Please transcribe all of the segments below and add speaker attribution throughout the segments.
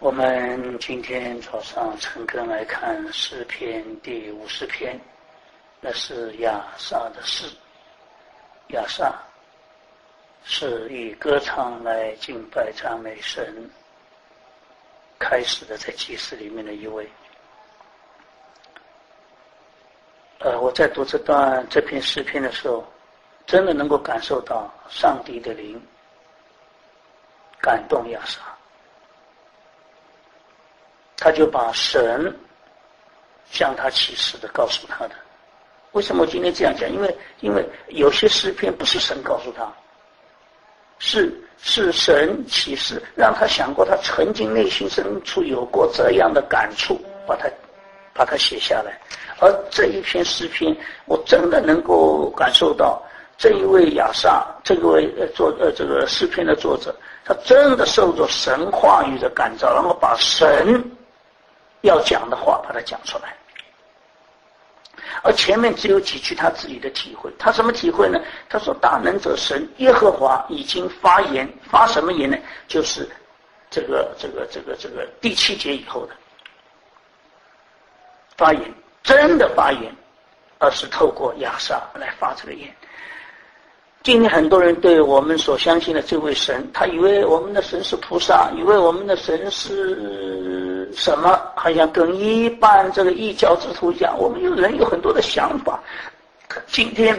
Speaker 1: 我们今天早上陈根来看诗篇第50篇，那是亚萨的诗。亚萨是以歌唱来敬拜赞美神开始的，在祭司里面的一位。我在读这篇诗篇的时候，真的能够感受到上帝的灵感动亚萨。他就把神向他启示的告诉他的。为什么我今天这样讲？因为有些诗篇不是神告诉他，是神启示，让他想过，他曾经内心深处有过这样的感触，把它写下来。而这一篇诗篇，我真的能够感受到这一位亚萨，这个诗篇的作者，他真的受着神话语的感召，然后把神要讲的话把它讲出来。而前面只有几句他自己的体会。他什么体会呢？他说大能者神耶和华已经发言，发什么言呢？就是这个第7节以后的发言，真的发言，而是透过亚萨来发这个言。今天很多人对我们所相信的这位神，他以为我们的神是菩萨，以为我们的神是什么，好像跟一般这个异教之徒一样。我们人有很多的想法。今天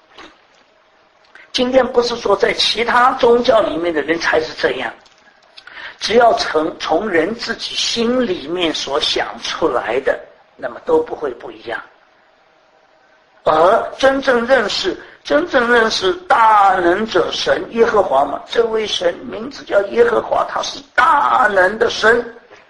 Speaker 1: 不是说在其他宗教里面的人才是这样，只要从人自己心里面所想出来的，那么都不会不一样。而真正认识大能者神耶和华嘛，这位神名字叫耶和华，他是大能的神。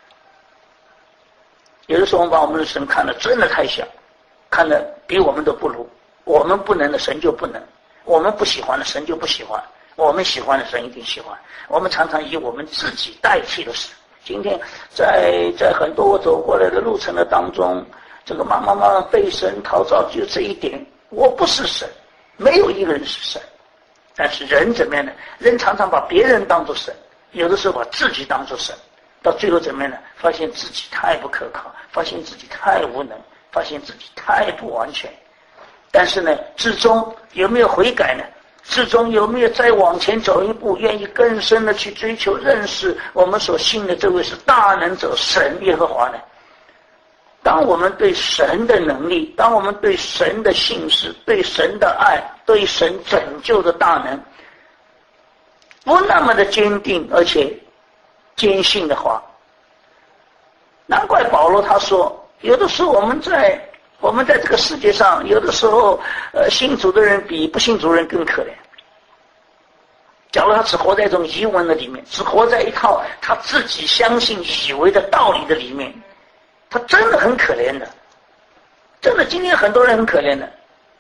Speaker 1: 有的时候我们把我们的神看得真的太小，看得比我们都不如。我们不能的神就不能，我们不喜欢的神就不喜欢，我们喜欢的神一定喜欢。我们常常以我们自己代替了神。今天在很多我走过来的路程的当中，这个慢慢被神陶造，就这一点，我不是神，没有一个人是神。但是人怎么样呢？人常常把别人当作神，有的时候把自己当作神，到最后怎么样呢？发现自己太不可靠，发现自己太无能，发现自己太不完全。但是呢，至终有没有悔改呢？至终有没有再往前走一步，愿意更深的去追求认识我们所信的这位是大能者神耶和华呢？当我们对神的能力，当我们对神的信实，对神的爱，对神拯救的大能不那么的坚定而且坚信的话，难怪保罗他说，有的时候我们在这个世界上，有的时候信主的人比不信主的人更可怜。假如他只活在一种疑问的里面，只活在一套他自己相信以为的道理的里面，他真的很可怜的。真的，今天很多人很可怜的。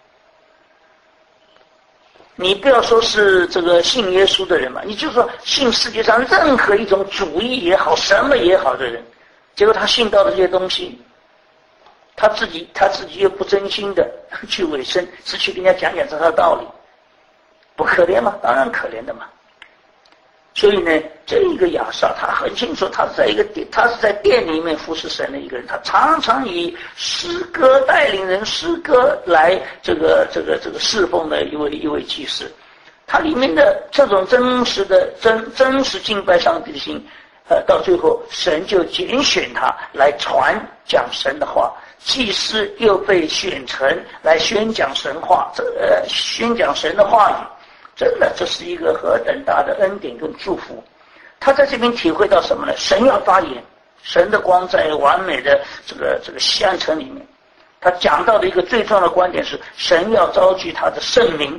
Speaker 1: 你不要说是这个信耶稣的人嘛，你就说信世界上任何一种主义也好，什么也好的人，结果他信到的这些东西，他自己又不真心的去委身，是去跟人家讲这套道理，不可怜吗？当然可怜的嘛。所以呢，这一个亚萨他很清楚，他是在殿里面服侍神的一个人，他常常以诗歌带领人，诗歌来这个侍奉的一位祭司。他里面的这种真实敬拜上帝的心，到最后神就拣选他来传讲神的话，祭司又被选成来宣讲神话，宣讲神的话语。真的，这是一个何等大的恩典跟祝福。他在这边体会到什么呢？神要发言，神的光在完美的这个西安城里面。他讲到的一个最重要的观点是，神要招聚他的圣民，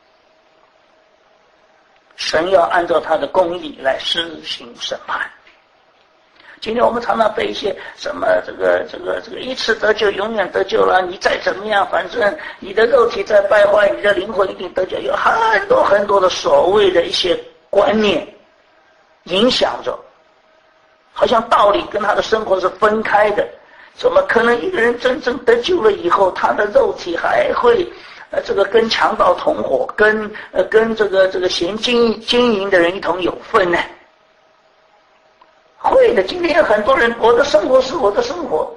Speaker 1: 神要按照他的公义来施行审判。今天我们常常被一些什么这个一次得救永远得救了，你再怎么样，反正你的肉体在败坏，你的灵魂一定得救，有很多很多的所谓的一些观念影响着，好像道理跟他的生活是分开的。怎么可能一个人真正得救了以后，他的肉体还会跟强盗同伙，跟这个嫌经营的人一同有份呢？会对的。今天有很多人，我的生活是我的生活，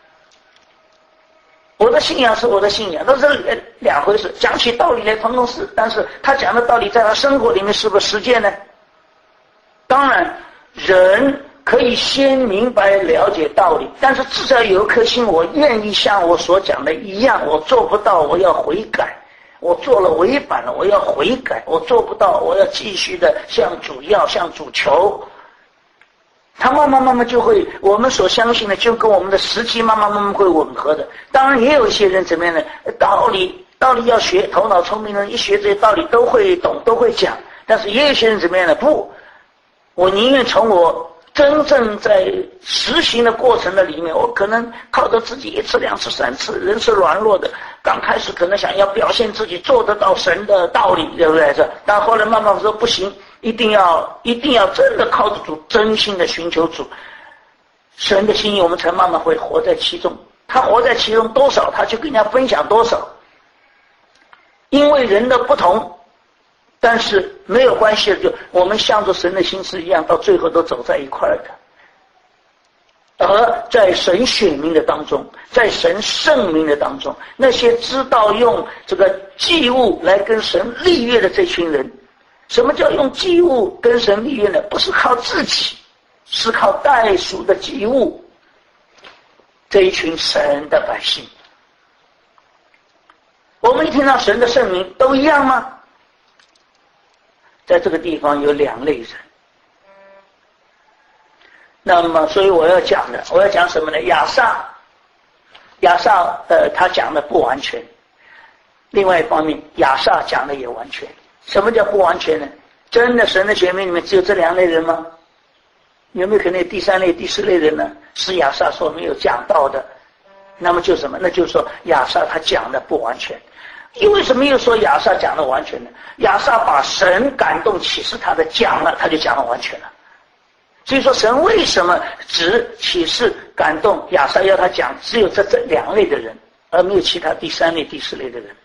Speaker 1: 我的信仰是我的信仰，都是两回事。讲起道理来通通是，但是他讲的道理在他生活里面是不是实践呢？当然，人可以先明白了解道理，但是至少有一颗心，我愿意像我所讲的一样，我做不到，我要悔改。我做了违反了，我要悔改。我做不到，我要继续的向主要，向主求。他慢慢就会，我们所相信的就跟我们的实际慢慢会吻合的。当然也有一些人怎么样呢？道理要学，头脑聪明的人一学这些道理都会懂，都会讲。但是也有些人怎么样呢？不，我宁愿从我真正在实行的过程的里面，我可能靠着自己一次两次三次，人是软弱的，刚开始可能想要表现自己做得到神的道理，对不对？但后来慢慢说不行，一定要真的靠着主，真心的寻求主，神的心意，我们才慢慢会活在其中。他活在其中多少，他就跟人家分享多少。因为人的不同，但是没有关系的，就我们向着神的心思一样，到最后都走在一块儿的。而在神选民的当中，在神圣民的当中，那些知道用这个祭物来跟神立约的这群人，什么叫用祭物跟神立约呢？不是靠自己，是靠代赎的祭物。这一群神的百姓，我们一听到神的圣名都一样吗？在这个地方有两类人。那么所以我要讲什么呢？亚萨他讲的不完全，另外一方面亚萨讲的也完全。什么叫不完全呢？真的神的选民里面只有这两类人吗？有没有可能有第三类第四类人呢？是亚萨所没有讲到的。那么就什么？那就是说亚萨他讲的不完全。因为什么又说亚萨讲的完全呢？亚萨把神感动启示他的讲了，他就讲了完全了。所以说神为什么只启示感动亚萨要他讲只有这两类的人，而没有其他第三类第四类的人？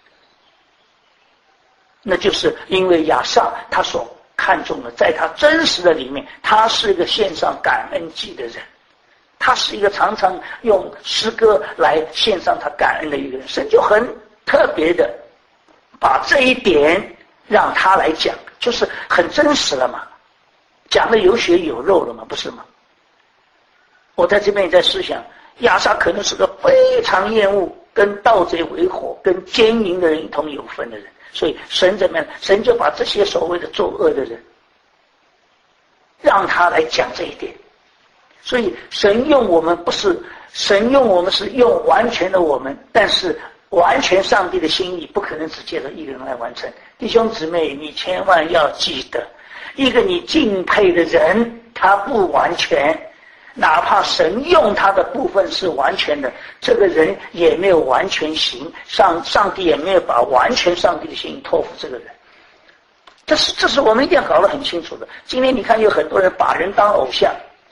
Speaker 1: 那就是因为亚萨他所看重的，在他真实的里面，他是一个献上感恩祭的人，他是一个常常用诗歌来献上他感恩的一个人。神就很特别的把这一点让他来讲，就是很真实了嘛，讲的有血有肉了嘛，不是吗？我在这边也在思想，亚萨可能是个非常厌恶跟盗贼为伙，跟奸淫的人一同有分的人，所以神怎么样？神就把这些所谓的作恶的人，让他来讲这一点。所以神用我们不是，神用我们是用完全的我们，但是完全上帝的心意不可能只借着一个人来完成。弟兄姊妹，你千万要记得，一个你敬佩的人，他不完全，哪怕神用他的部分是完全的，这个人也没有完全行，上帝也没有把完全上帝的心意托付这个人。这是我们一定要搞得很清楚的。今天你看有很多人把人当偶像，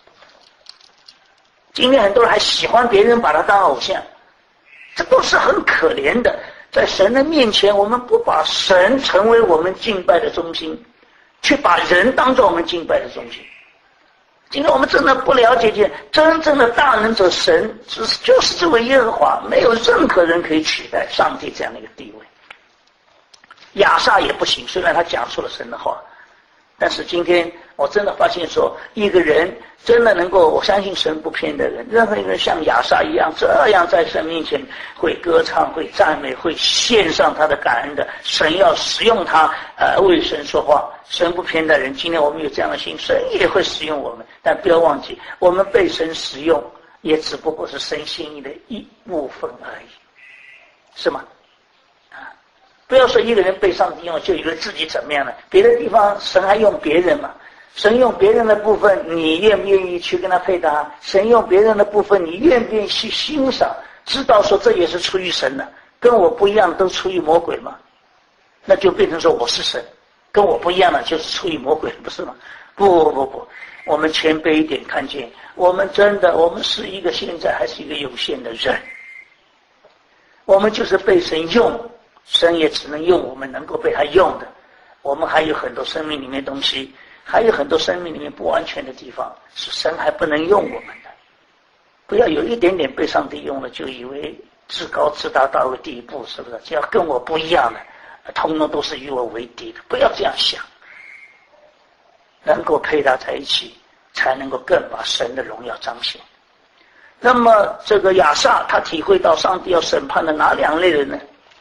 Speaker 1: 今天很多人还喜欢别人把他当偶像，这都是很可怜的。在神的面前，我们不把神成为我们敬拜的中心，却把人当作我们敬拜的中心。今天我们真的不了解见真正的大能者神，就是这位耶和华，没有任何人可以取代上帝这样的一个地位。亚萨也不行，虽然他讲出了神的话，但是今天我真的发现说，一个人真的能够，我相信神不偏的人，任何一个人像亚萨一样，这样在神面前会歌唱、会赞美、会献上他的感恩的，神要使用他为神说话。神不偏的人，今天我们有这样的心，神也会使用我们。但不要忘记，我们被神使用，也只不过是神心意的一部分而已，是吗？不要说一个人被上帝用就以为自己怎么样了，别的地方神还用别人嘛。神用别人的部分，你愿不愿意去跟他配搭？神用别人的部分，你愿不愿意去欣赏？知道说这也是出于神的，跟我不一样都出于魔鬼嘛？那就变成说我是神，跟我不一样的就是出于魔鬼，不是吗？不，我们谦卑一点，看见我们真的，我们是一个现在还是一个有限的人，我们就是被神用，神也只能用我们能够被他用的。我们还有很多生命里面的东西还有很多生命里面不完全的地方，是神还不能用我们的。不要有一点点被上帝用了，就以为至高至大到了地步，是不是？只要跟我不一样的，通通都是与我为敌的。不要这样想，能够配搭在一起，才能够更把神的荣耀彰显。那么这个亚萨他体会到上帝要审判的哪两类人呢？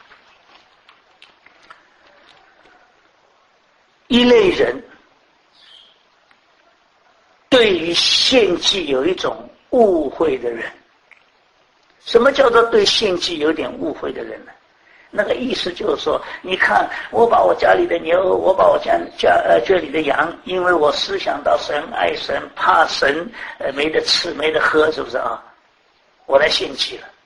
Speaker 1: 一类人对于献祭有一种误会的人。什么叫做对献祭有点误会的人呢？那个意思就是说，你看我把我家里的牛，我把我这里的羊，因为我思想到神，爱神，怕神，没得吃没得喝，是不是啊？我来献祭了。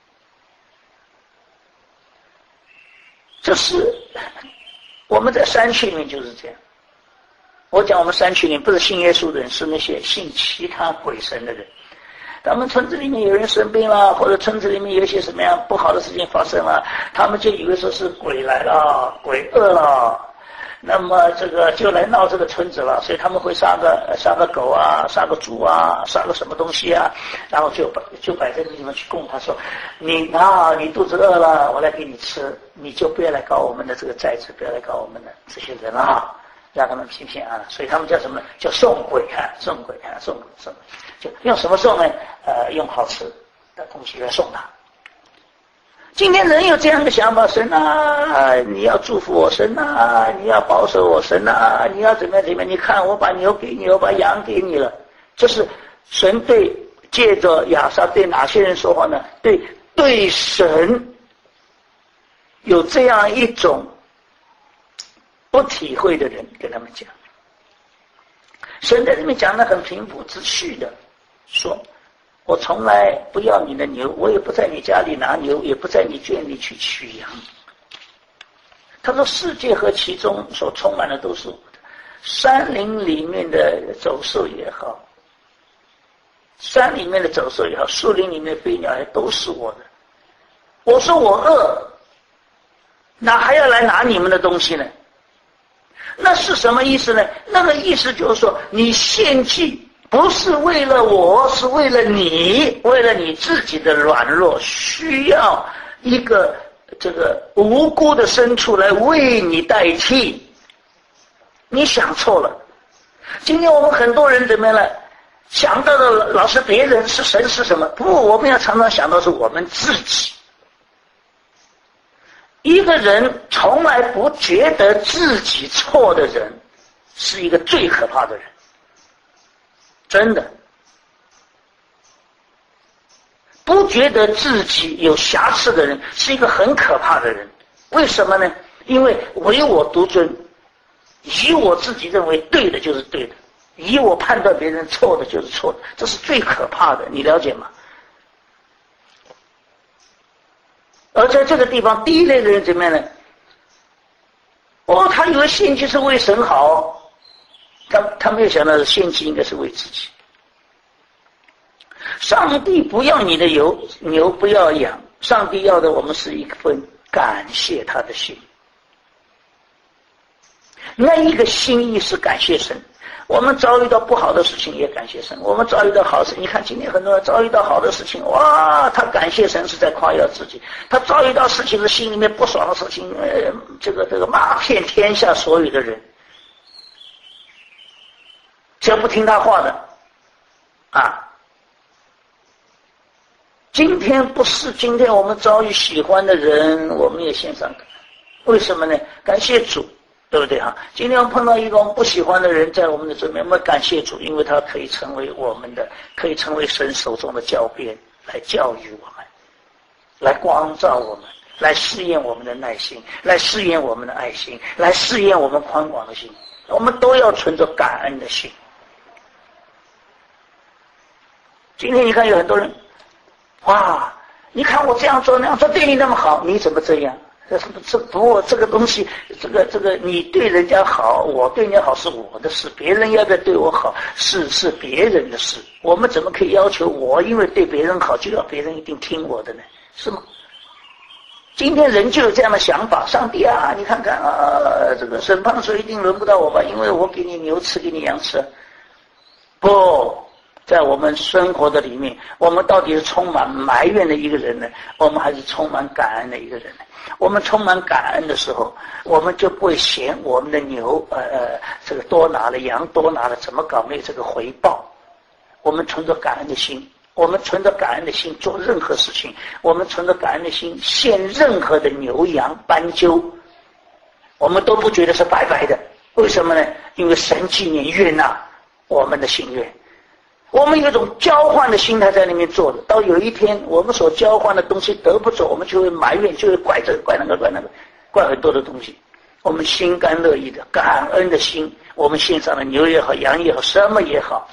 Speaker 1: 这是我们在山区里面就是这样。我讲我们山区里面不是信耶稣的人，是那些信其他鬼神的人。他们村子里面有人生病了，或者村子里面有一些什么样不好的事情发生了，他们就以为说是鬼来了，鬼饿了，那么这个就来闹这个村子了，所以他们会杀个狗啊，杀个猪啊，杀个什么东西啊，然后就摆在这个地方去供他，说你肚子饿了，我来给你吃，你就不要来搞我们的这个寨子，不要来搞我们的这些人啊，让他们平平安安。所以他们叫什么？叫送鬼啊，送鬼啊，送鬼。就用什么送呢？用好吃的东西来送他。今天人有这样的想法，神啊，你要祝福我，神啊，你要保守我，神啊，你要怎么样？你看我把牛给你，我把羊给你了。这是神对借着亚萨对哪些人说话呢？对神有这样一种不体会的人跟他们讲。神在这边讲得很平铺直叙的说，我从来不要你的牛，我也不在你家里拿牛，也不在你圈里去取羊。他说世界和其中所充满的都是我的，山林里面的走兽也好，山里面的走兽也好，树林里面的飞鸟也都是我的。我说我饿，哪还要来拿你们的东西呢？那是什么意思呢？那个意思就是说，你献祭不是为了我，是为了你，为了你自己的软弱，需要一个这个无辜的牲畜来为你代替。你想错了。今天我们很多人怎么样了？想到的老是别人，是神是什么？不，我们要常常想到是我们自己。一个人从来不觉得自己错的人，是一个最可怕的人。真的，不觉得自己有瑕疵的人，是一个很可怕的人。为什么呢？因为唯我独尊，以我自己认为对的就是对的，以我判断别人错的就是错的，这是最可怕的，你了解吗？而在这个地方，第一类的人怎么样呢？他以为献祭是为神好，他没有想到献祭应该是为自己。上帝不要你的牛不要养，上帝要的我们是一份感谢他的心。那一个心意是感谢神。我们遭遇到不好的事情也感谢神，我们遭遇到好的事情，你看今天很多人遭遇到好的事情，哇，他感谢神是在夸耀自己；他遭遇到事情是心里面不爽的事情，这个骂遍天下所有的人，只要不听他话的啊。今天不是，今天我们遭遇喜欢的人，我们也献上，为什么呢？感谢主。对不对哈？今天我们碰到一个我们不喜欢的人在我们的这边，我们感谢主，因为他可以成为我们的，可以成为神手中的教鞭，来教育我们，来光照我们，来试验我们的耐心，来试验我们的爱心，来试验我们宽广的心。我们都要存着感恩的心。今天你看有很多人，哇，你看我这样做那样做对你那么好，你怎么这样？这个东西，这个你对人家好，我对人家好是我的事，别人要不要对我好是别人的事。我们怎么可以要求我因为对别人好就要别人一定听我的呢？是吗？ 今天人就有这样的想法，上帝啊，你看看啊，这个审判的时候一定轮不到我吧，因为我给你牛吃，给你羊吃。不，在我们生活的里面，我们到底是充满埋怨的一个人呢，我们还是充满感恩的一个人呢？我们充满感恩的时候，我们就不会嫌我们的牛这个多拿了，羊多拿了，怎么搞没有这个回报。我们存着感恩的心，我们存着感恩的心做任何事情，我们存着感恩的心献任何的牛羊斑鸠，我们都不觉得是白白的。为什么呢？因为神纪念悦纳我们的心愿，我们有一种交换的心态在那边做的。到有一天我们所交换的东西得不走，我们就会埋怨，就会怪这个怪那个怪那个，怪很多的东西。我们心甘乐意的感恩的心，我们献上的牛也好，羊也好，什么也好，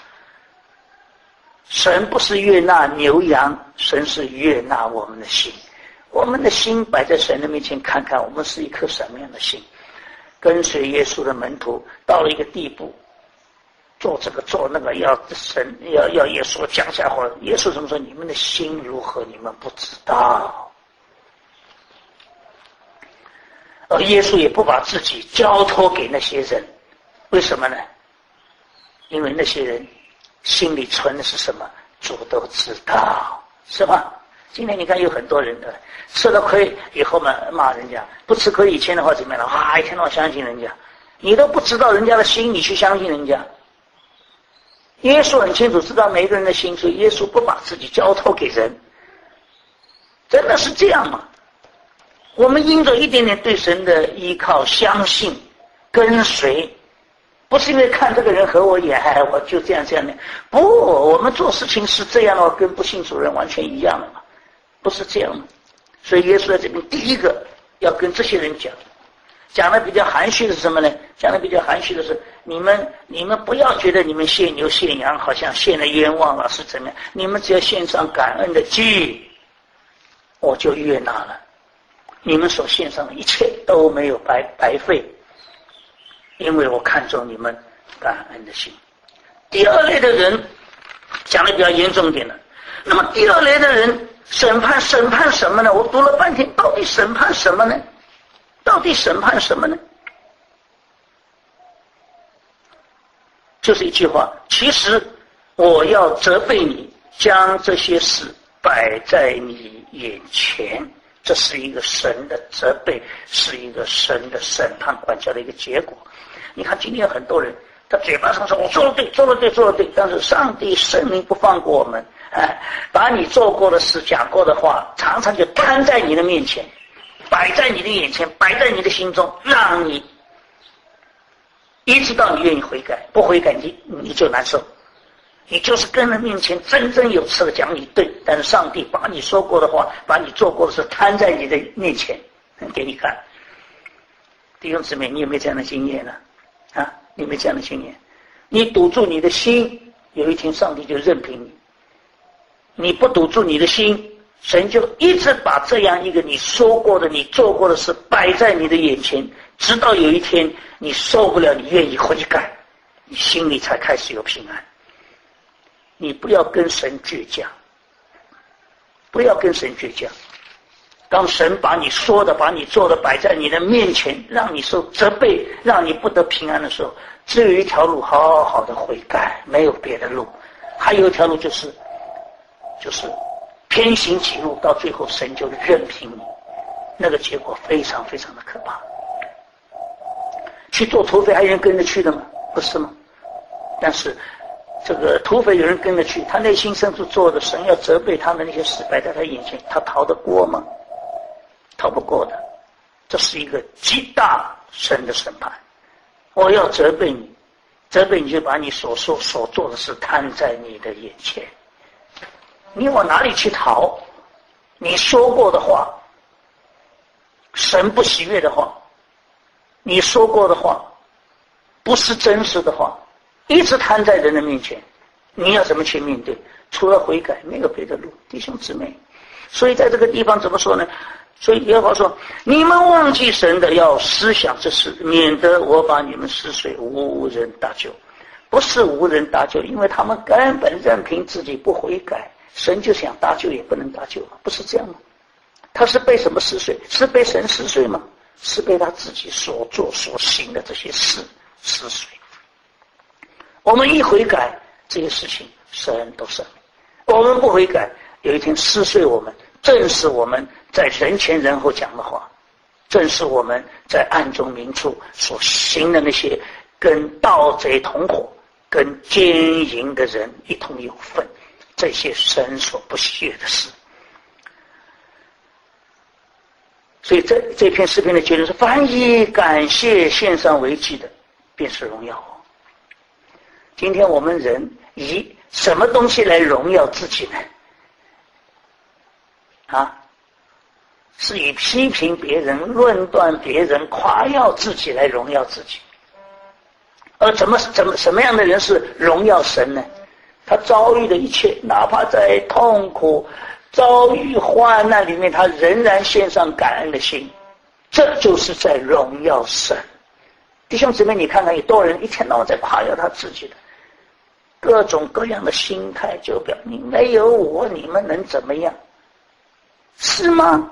Speaker 1: 神不是悦纳牛羊，神是悦纳我们的心。我们的心摆在神的面前，看看我们是一颗什么样的心。跟随耶稣的门徒到了一个地步，做这个做那个，要神要耶稣降下话，耶稣怎么说？你们的心如何，你们不知道。而耶稣也不把自己交托给那些人，为什么呢？因为那些人心里存的是什么，主都知道，是吧？今天你看有很多人的吃了亏以后嘛骂人家，不吃亏以前的话怎么样了？一天到晚相信人家，你都不知道人家的心，你去相信人家。耶稣很清楚知道每个人的心，所以耶稣不把自己交托给人。真的是这样吗？我们因着一点点对神的依靠、相信、跟随，不是因为看这个人合我眼，我就这样的。不，我们做事情是这样的，跟不信主人完全一样的嘛，不是这样的。所以耶稣在这边第一个要跟这些人讲的比较含蓄的是什么呢？讲的比较含蓄的是，你们不要觉得你们献牛献羊好像献了冤枉了是怎么样，你们只要献上感恩的祭，我就悦纳了。你们所献上的一切都没有白费，因为我看重你们感恩的心。第二类的人讲的比较严重一点了。那么第二类的人审判什么呢？我读了半天，到底审判什么呢？到底审判什么呢？就是一句话，其实我要责备你，将这些事摆在你眼前，这是一个神的责备，是一个神的审判管教的一个结果。你看今天很多人他嘴巴上说我做了对做了对做了对，但是上帝圣灵不放过我们，把你做过的事讲过的话常常就摊在你的面前，摆在你的眼前，摆在你的心中，让你一直到你愿意悔改，不悔改你就难受。你就是跟人面前真正有词的讲你对，但是上帝把你说过的话，把你做过的事摊在你的面前给你看。弟兄姊妹，你有没有这样的经验呢？你有没有这样的经验？你堵住你的心，有一天上帝就任凭你。你不堵住你的心，神就一直把这样一个你说过的你做过的事摆在你的眼前，直到有一天你受不了，你愿意悔改，你心里才开始有平安。你不要跟神倔强，不要跟神倔强。当神把你说的把你做的摆在你的面前，让你受责备，让你不得平安的时候，只有一条路，好好的悔改，没有别的路。还有一条路就是偏行己路，到最后神就任凭你，那个结果非常非常的可怕。去做土匪还有人跟着去的吗？不是吗？但是这个土匪有人跟着去，他内心深处做的神要责备他的那些事摆在他眼前，他逃得过吗？逃不过的。这是一个极大神的审判。我要责备你，责备你就把你所说所做的事摊在你的眼前，你往哪里去逃？你说过的话，神不喜悦的话，你说过的话不是真实的话，一直摊在人的面前，你要怎么去面对？除了悔改没有别的路，弟兄姊妹。所以在这个地方怎么说呢？所以耶和华说，你们忘记神的要思想这事，免得我把你们撕碎，无人搭救。不是无人搭救，因为他们根本任凭自己不悔改，神就想搭救也不能搭救了，不是这样吗？ 他是被什么撕碎？是被神撕碎吗？是被他自己所做所行的这些事撕碎。我们一悔改，这些事情神都赦免；我们不悔改，有一天撕碎我们，正是我们在人前人后讲的话，正是我们在暗中明处所行的那些跟盗贼同伙、跟奸淫的人一同有份，这些神所不喜悦的事。所以这篇诗篇的结论是：凡以感谢献上为祭的，便是荣耀我。今天我们人以什么东西来荣耀自己呢？是以批评别人、论断别人、夸耀自己来荣耀自己。而什么样的人是荣耀神呢？他遭遇的一切，哪怕在痛苦、遭遇患难里面，他仍然献上感恩的心，这就是在荣耀神。弟兄姊妹，你看看有多少人一天到晚在夸耀他自己的各种各样的心态，就表明没有我你们能怎么样？是吗？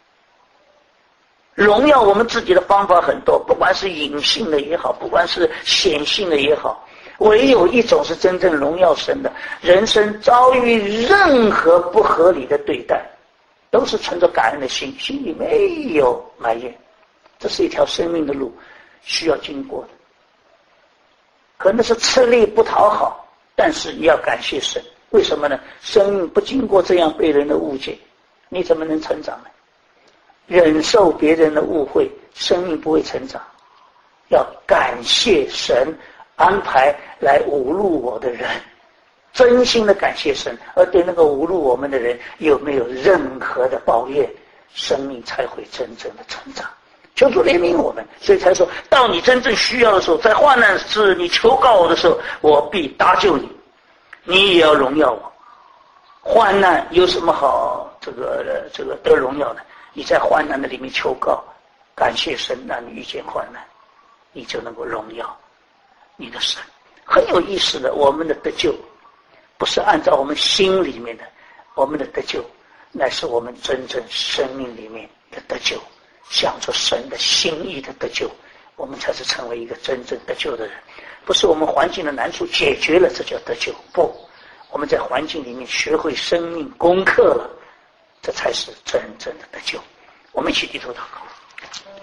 Speaker 1: 荣耀我们自己的方法很多，不管是隐性的也好，不管是显性的也好，唯有一种是真正荣耀神的。人生遭遇任何不合理的对待，都是存着感恩的心，心里没有埋怨。这是一条生命的路，需要经过的。可能是吃力不讨好，但是你要感谢神。为什么呢？生命不经过这样被人的误解，你怎么能成长呢？忍受别人的误会，生命不会成长。要感谢神安排来侮辱我的人，真心的感谢神，而对那个侮辱我们的人有没有任何的抱怨，生命才会真正的成长。求主怜悯我们，所以才说到你真正需要的时候，在患难时你求告我的时候，我必搭救你，你也要荣耀我。患难有什么好这个得荣耀呢？你在患难的里面求告，感谢神让你遇见患难，你就能够荣耀你的神。很有意思的，我们的得救不是按照我们心里面的，我们的得救乃是我们真正生命里面的得救，向着神的心意的得救，我们才是成为一个真正得救的人。不是我们环境的难处解决了，这叫得救。不，我们在环境里面学会生命功课了，这才是真正的得救。我们一起低头祷告。